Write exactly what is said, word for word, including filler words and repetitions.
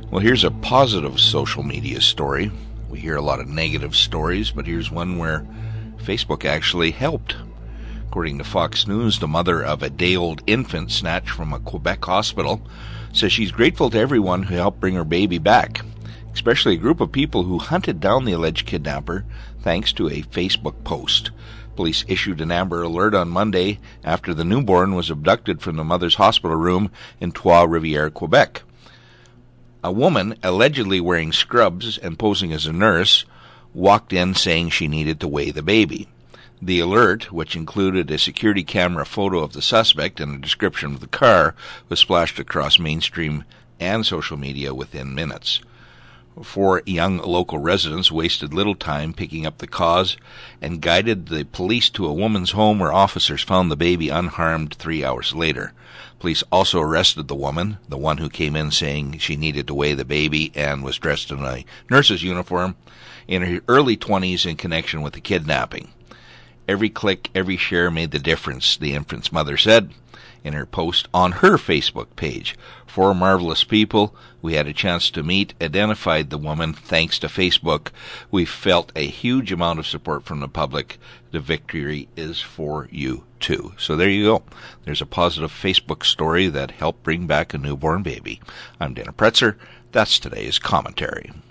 Well, here's a positive social media story. We hear a lot of negative stories, but here's one where Facebook actually helped. According to Fox News, the mother of a day-old infant snatched from a Quebec hospital says she's grateful to everyone who helped bring her baby back, especially a group of people who hunted down the alleged kidnapper thanks to a Facebook post. Police issued an Amber Alert on Monday after the newborn was abducted from the mother's hospital room in Trois-Rivières, Quebec. A woman, allegedly wearing scrubs and posing as a nurse, walked in saying she needed to weigh the baby. The alert, which included a security camera photo of the suspect and a description of the car, was splashed across mainstream and social media within minutes. Four young local residents wasted little time picking up the cause and guided the police to a woman's home where officers found the baby unharmed three hours later. Police also arrested the woman, the one who came in saying she needed to weigh the baby and was dressed in a nurse's uniform, in her early twenties in connection with the kidnapping. Every click, every share made the difference, the infant's mother said in her post on her Facebook page. Four marvelous people we had a chance to meet identified the woman thanks to Facebook. We felt a huge amount of support from the public. The victory is for you too. So there you go. There's a positive Facebook story that helped bring back a newborn baby. I'm Dana Pretzer. That's today's commentary.